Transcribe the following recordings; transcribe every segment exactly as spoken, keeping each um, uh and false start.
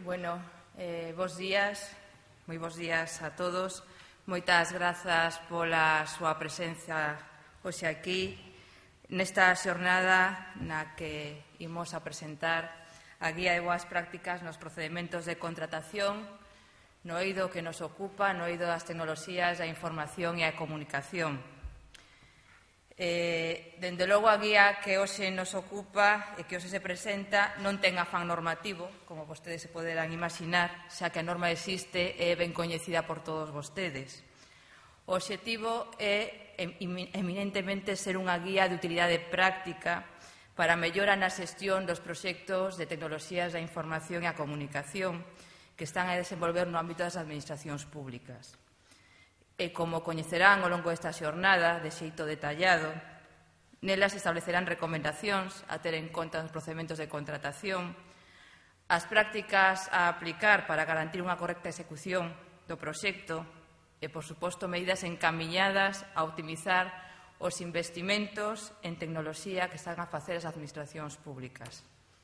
Bueno, eh, bos días, moi bos días a todos. Moitas grazas pola súa presenza hoxe aquí, nesta xornada na que imos a presentar a Guía de Boas Prácticas nos procedementos de contratación no eido que nos ocupa, no eido das tecnoloxías, da información e a comunicación. Eh, dende logo, a guía que hoxe nos ocupa e que hoxe se presenta non ten afán normativo, como vostedes se poderán imaginar, xa que a norma existe e é ben coñecida por todos vostedes. O obxectivo é eminentemente ser unha guía de utilidade práctica para a mellora na xestión dos proxectos de tecnoloxías da información e a comunicación que están a desenvolver no ámbito das administracións públicas. E como coñecerán ao longo desta xornada, de xeito detallado, nelas establecerán recomendacións a ter en conta nos procedementos de contratación, as prácticas a aplicar para garantir unha correcta execución do proxecto e, por suposto, medidas encamiñadas a optimizar os investimentos en tecnoloxía que están a facer as administracións públicas.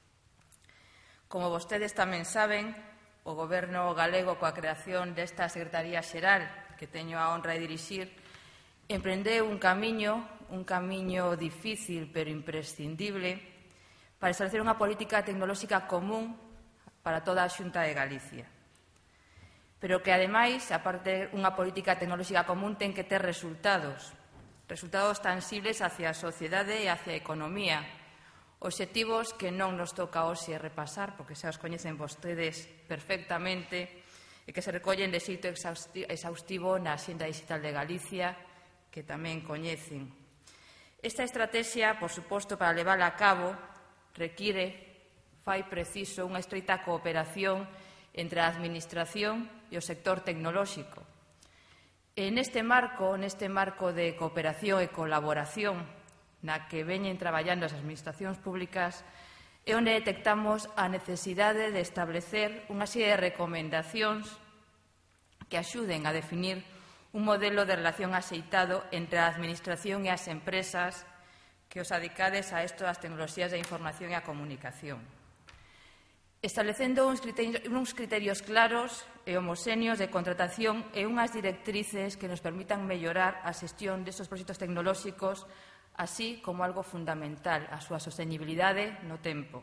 Como vostedes tamén saben, o Goberno galego, coa creación desta Secretaría Xeral, que teño a honra de dirixir, emprendeu un camiño, un camiño difícil pero imprescindible para establecer unha política tecnolóxica común para toda a Xunta de Galicia. Pero que, ademais, aparte de unha política tecnolóxica común, ten que ter resultados, resultados tangibles hacia a sociedade e hacia a economía, obxectivos que non nos toca hoxe repasar, porque xa os coñecen vostedes perfectamente, e que se recollen de xeito exhaustivo na Axenda Digital de Galicia, que tamén coñecen. Esta estrategia, por suposto, para levala a cabo, require, fai preciso, unha estreita cooperación entre a Administración e o sector tecnolóxico. E neste marco, neste marco de cooperación e colaboración na que veñen traballando as administracións públicas, é onde detectamos a necesidade de establecer unha serie de recomendacións que axuden a definir un modelo de relación axeitado entre a Administración e as empresas que os adicades a isto das tecnoloxías da información e a comunicación, establecendo uns criterios, uns criterios claros e homoxéneos de contratación e unhas directrices que nos permitan mellorar a xestión destes proxectos tecnolóxicos, así como algo fundamental, a súa sostenibilidade no tempo.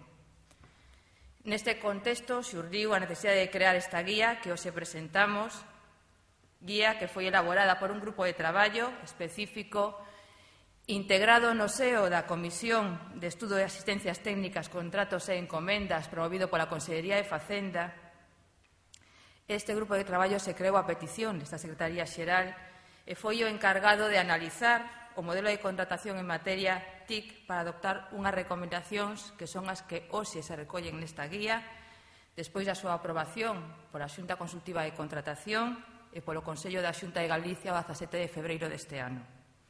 Neste contexto xurdiu a necesidade de crear esta guía que hoxe presentamos, guía que foi elaborada por un grupo de traballo específico integrado no seo da Comisión de Estudo de Asistencias Técnicas, Contratos e Encomendas promovido pola Consellería de Facenda. Este grupo de traballo se creou a petición desta Secretaría Xeral e foi o encargado de analizar o modelo de contratación en materia T I C para adoptar unhas recomendacións que son as que hoxe se recollen nesta guía despois da súa aprobación pola Xunta Consultiva de Contratación e polo Consello da Xunta de Galicia o dezasete de febreiro deste ano.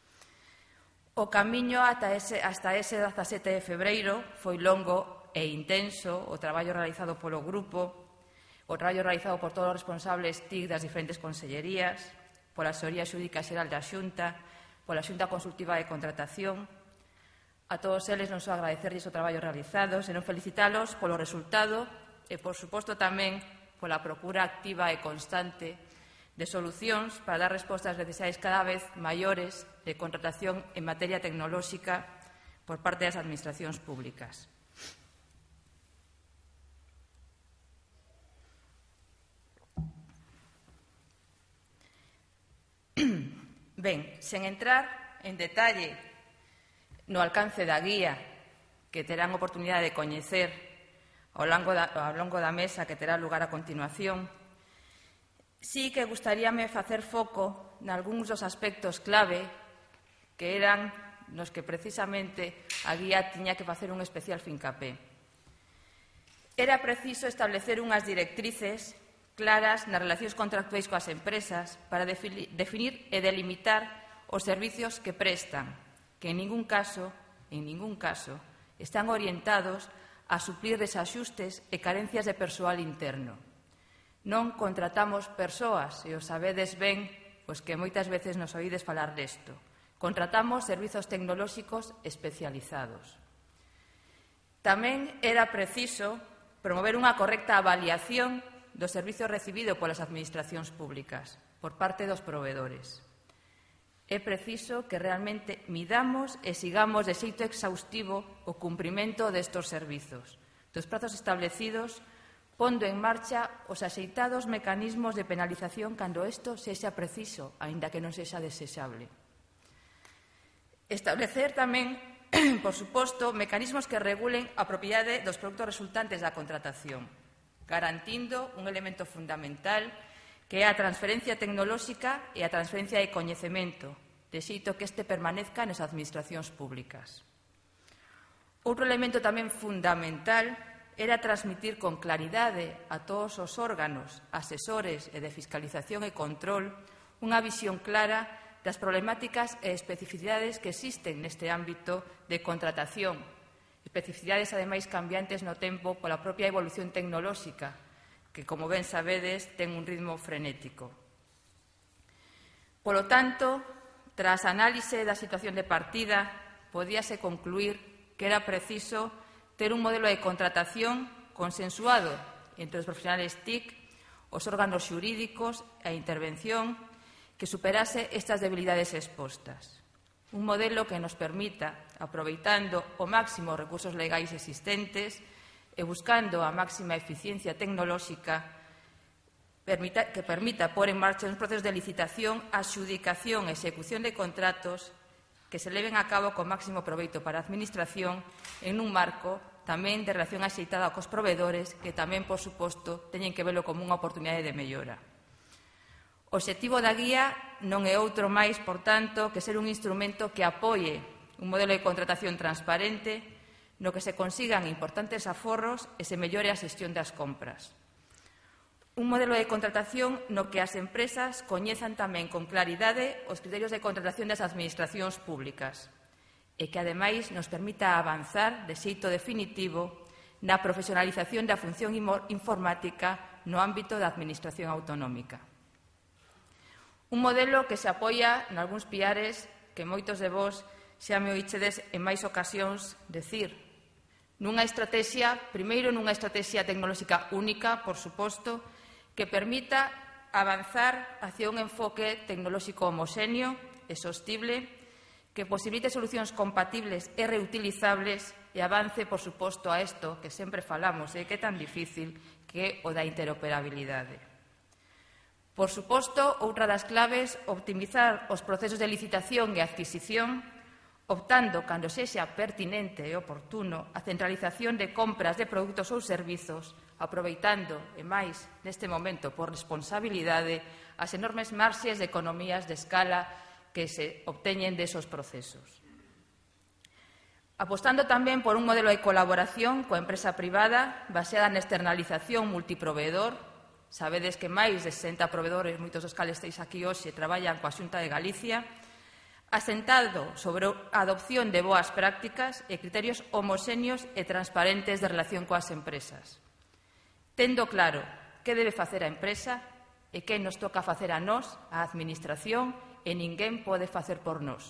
O camiño ata ese, hasta ese dezasete de febreiro foi longo e intenso, o traballo realizado polo grupo, o traballo realizado por todos os responsables T I C das diferentes consellerías, pola Asesoría Xúdica Xeral da Xunta, pola Xunta Consultiva de Contratación. A todos eles non só agradecerlles o traballo realizado, senón felicitalos polo resultado e, por suposto, tamén pola procura activa e constante de solucións para dar respostas ás necesidades cada vez maiores de contratación en materia tecnolóxica por parte das administracións públicas. Ben, sen entrar en detalle no alcance da guía que terán oportunidade de coñecer ao longo da, ao longo da mesa que terá lugar a continuación, sí que gustaríame facer foco nalgúns dos aspectos clave que eran nos que precisamente a guía tiña que facer un especial fincapé. Era preciso establecer unhas directrices claras nas relacións contractuais coas empresas para definir e delimitar os servizos que prestan, que en ningún caso, en ningún caso, están orientados a suplir desaxustes e carencias de persoal interno. Non contratamos persoas, e os sabedes ben, pois que moitas veces nos oídes falar desto. Contratamos servizos tecnolóxicos especializados. Tamén era preciso promover unha correcta avaliación do servizo recibido polas administracións públicas por parte dos proveedores. É preciso que realmente midamos e sigamos de xeito exhaustivo o cumprimento destes servizos, dos prazos establecidos, pondo en marcha os axeitados mecanismos de penalización cando isto sexa preciso, aínda que non sexa desexable. Establecer tamén, por suposto, mecanismos que regulen a propiedade dos produtos resultantes da contratación, garantindo un elemento fundamental que é a transferencia tecnolóxica e a transferencia de coñecemento, de xeito que este permanezca nas administracións públicas. Outro elemento tamén fundamental era transmitir con claridade a todos os órganos, asesores e de fiscalización e control unha visión clara das problemáticas e especificidades que existen neste ámbito de contratación, especificidades ademais cambiantes no tempo pola propia evolución tecnolóxica, que, como ben sabedes, ten un ritmo frenético. Polo tanto, tras análise da situación de partida, podíase concluir que era preciso ter un modelo de contratación consensuado entre os profesionales T I C, os órganos xurídicos e a intervención que superase estas debilidades expostas. Un modelo que nos permita, aproveitando o máximo os recursos legais existentes e buscando a máxima eficiencia tecnolóxica, permita, que permita pôr en marcha uns procesos de licitación, adxudicación e execución de contratos que se leven a cabo con máximo proveito para a Administración en un marco tamén de relación axeitada cos proveedores que tamén, por suposto, teñen que velo como unha oportunidade de mellora. O obxectivo da guía non é outro máis, por tanto, que ser un instrumento que apoie un modelo de contratación transparente no que se consigan importantes aforros e se mellore a xestión das compras. Un modelo de contratación no que as empresas coñezan tamén con claridade os criterios de contratación das administracións públicas e que, ademais, nos permita avanzar de xeito definitivo na profesionalización da función informática no ámbito da administración autonómica. Un modelo que se apoia en algúns piares que moitos de vós xa me oíchedes en máis ocasións decir, nunha estrategia, primeiro nunha estrategia tecnolóxica única, por suposto, que permita avanzar hacia un enfoque tecnolóxico homoxéneo e sostible, que posibilite solucións compatibles e reutilizables e avance, por suposto, a isto que sempre falamos e que é tan difícil, que é o da interoperabilidade. Por suposto, outra das claves, optimizar os procesos de licitación e adquisición, optando, cando sexa pertinente e oportuno, a centralización de compras de produtos ou servizos, aproveitando, e máis neste momento por responsabilidade, as enormes marxes de economías de escala que se obteñen desos procesos. Apostando tamén por un modelo de colaboración coa empresa privada baseada na externalización multiproveedor. Sabedes que máis de sesenta proveedores, moitos dos cales estáis aquí hoxe, traballan coa Xunta de Galicia, asentado sobre a adopción de boas prácticas e criterios homoxéneos e transparentes de relación coas empresas. Tendo claro que debe facer a empresa e que nos toca facer a nós, a Administración, e ninguén pode facer por nós.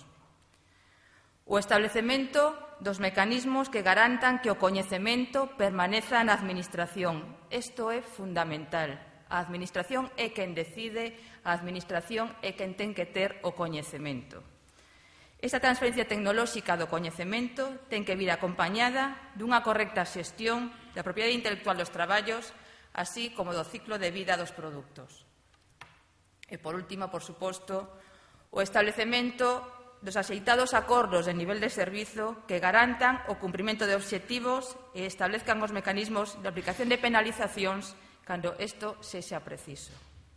O establecemento dos mecanismos que garantan que o coñecemento permaneza na Administración. Isto é fundamental. A Administración é quen decide, a Administración é quen ten que ter o coñecemento. Esta transferencia tecnolóxica do coñecemento ten que vir acompañada dunha correcta xestión da propiedade intelectual dos traballos, así como do ciclo de vida dos produtos. E, por último, por suposto, o establecemento dos axeitados acordos de nivel de servizo que garantan o cumprimento de obxectivos e establezcan os mecanismos de aplicación de penalizacións cando isto sexa preciso.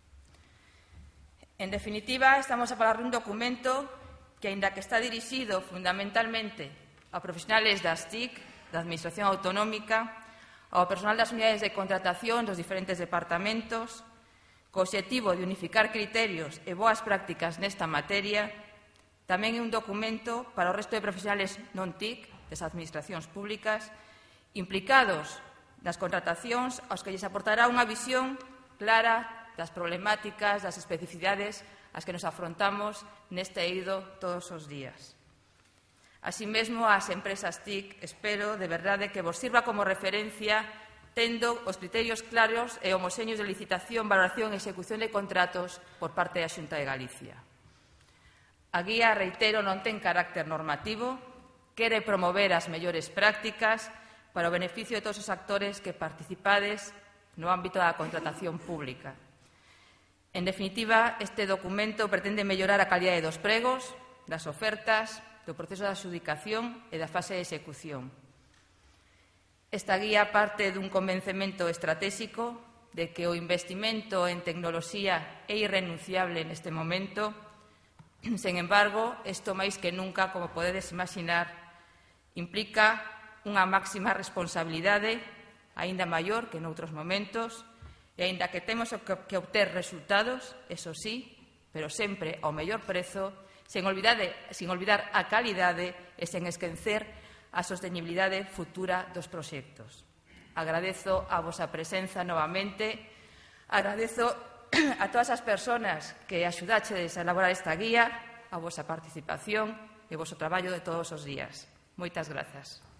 En definitiva, estamos a falar dun documento que, aínda que está dirixido fundamentalmente a profesionales das T I C, da Administración Autonómica, ao personal das unidades de contratación dos diferentes departamentos, co obxectivo de unificar criterios e boas prácticas nesta materia, tamén é un documento para o resto de profesionales non T I C, das administracións públicas, implicados nas contratacións, aos que lles aportará unha visión clara das problemáticas, das especificidades as que nos afrontamos neste eido todos os días. Así mesmo, ás empresas T I C, espero de verdade que vos sirva como referencia tendo os criterios claros e homoxéneos de licitación, valoración e execución de contratos por parte da Xunta de Galicia. A guía, reitero, non ten carácter normativo, quere promover as mellores prácticas para o beneficio de todos os actores que participades no ámbito da contratación pública. En definitiva, este documento pretende mellorar a calidade dos pregos, das ofertas, do proceso de adxudicación e da fase de execución. Esta guía parte dun convencemento estratégico de que o investimento en tecnoloxía é irrenunciable neste momento. Sen embargo, isto máis que nunca, como podedes imaginar, implica unha máxima responsabilidade, aínda maior que noutros momentos, e aínda que temos que obter resultados, eso sí, pero sempre ao mellor prezo, sen olvidar, sen olvidar a calidade e sen esquecer a sostenibilidade futura dos proxectos. Agradezo a vosa presenza novamente, agradezo a todas as persoas que axudachedes a elaborar esta guía, a vosa participación e o voso traballo de todos os días. Moitas grazas.